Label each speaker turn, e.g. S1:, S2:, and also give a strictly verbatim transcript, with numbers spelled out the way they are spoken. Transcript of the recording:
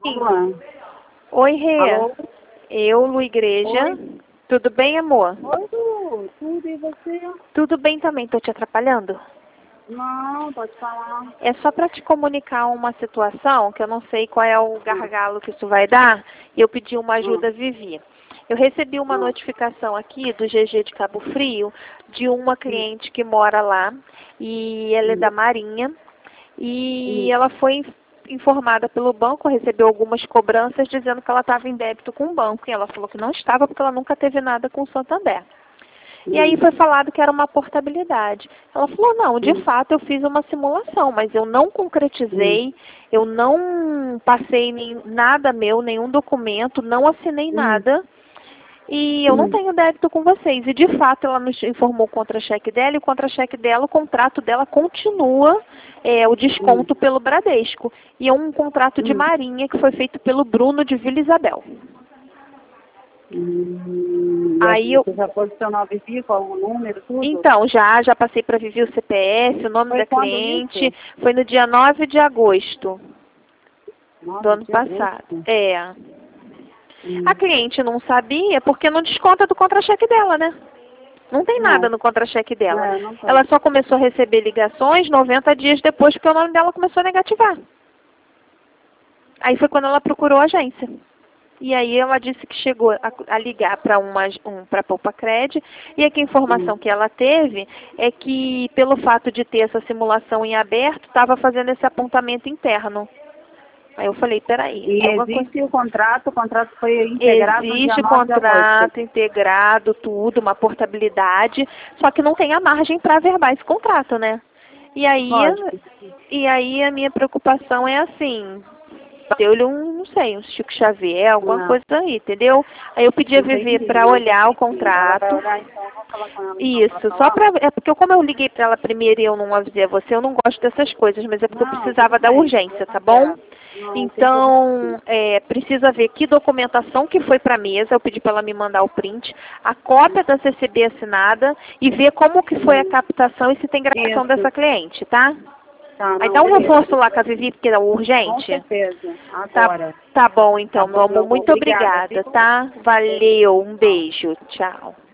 S1: Olá.
S2: Oi, Rê.
S1: Alô?
S2: Eu, Lu Igreja.
S1: Oi.
S2: Tudo bem, amor?
S1: Oi, Lu. Tudo e você?
S2: Tudo bem também. Tô te atrapalhando?
S1: Não, pode falar.
S2: É só para te comunicar uma situação que eu não sei qual é o gargalo que isso vai dar e eu pedi uma ajuda a Vivi. Eu recebi uma notificação aqui do G G de Cabo Frio de uma cliente que mora lá e ela é da Marinha e ela foi informada pelo banco, recebeu algumas cobranças dizendo que ela estava em débito com o banco e ela falou que não estava porque ela nunca teve nada com o Santander. E aí foi falado que era uma portabilidade. Ela falou, não, de fato eu fiz uma simulação, mas eu não concretizei, eu não passei nem, nada meu, nenhum documento, não assinei nada. E eu não tenho débito com vocês. E de fato ela nos informou o contra-cheque dela e o contra-cheque dela, o contrato dela continua é, o desconto pelo Bradesco. E é um contrato de marinha que foi feito pelo Bruno de Vila Isabel.
S1: Hum,
S2: Aí eu...
S1: Você já posicionou a Vivi com o número, tudo?
S2: Então, já, já passei para Vivi o C P F, o nome
S1: Foi
S2: da
S1: quando
S2: cliente.
S1: isso?
S2: Foi no dia nove de agosto
S1: Nossa,
S2: do ano
S1: que
S2: passado.
S1: agosto.
S2: É.
S1: Hum.
S2: A cliente não sabia porque não desconta do contra-cheque dela, né? Não tem
S1: Não.
S2: nada no contra-cheque dela.
S1: É, não tem.
S2: Ela só começou a receber ligações noventa dias depois porque o nome dela começou a negativar. Aí foi quando ela procurou a agência. E aí ela disse que chegou a, a ligar para uma um, para a Poupa Cred, e aqui a informação
S1: Hum.
S2: que ela teve é que pelo fato de ter essa simulação em aberto, estava fazendo esse apontamento interno. Aí eu falei, peraí.
S1: E existe coisa... o contrato, o contrato foi integrado no dia
S2: Existe
S1: nove de agosto.
S2: contrato integrado, tudo, uma portabilidade, só que não tem a margem para averbar esse contrato, né? E aí,
S1: Lógico.
S2: e aí a minha preocupação é assim, deu-lhe um, não sei, um Chico Xavier, alguma
S1: Não.
S2: coisa aí, entendeu? Aí eu pedi a Vivi para olhar o contrato.
S1: Ela vai olhar, então, eu vou falar com ela.
S2: Isso, só para... É porque como eu liguei para ela primeiro e eu não avisei a você, eu não gosto dessas coisas, mas é porque
S1: Não,
S2: eu precisava da
S1: bem,
S2: urgência, tá bom?
S1: Não,
S2: Então, é, precisa ver que documentação que foi para a mesa, eu pedi para ela me mandar o print, a cópia da C C B assinada e ver como que foi a captação e se tem gravação
S1: Isso.
S2: dessa cliente, tá?
S1: Tá,
S2: Aí
S1: não,
S2: dá um
S1: beleza.
S2: reforço lá com a Vivi, porque é
S1: Com
S2: urgente.
S1: certeza,
S2: Tá,
S1: agora.
S2: tá bom então,
S1: Tá
S2: meu
S1: bom, meu
S2: amor.
S1: amor.
S2: Muito
S1: Obrigada,
S2: obrigada,
S1: viu?
S2: tá? Valeu, um beijo. Tchau.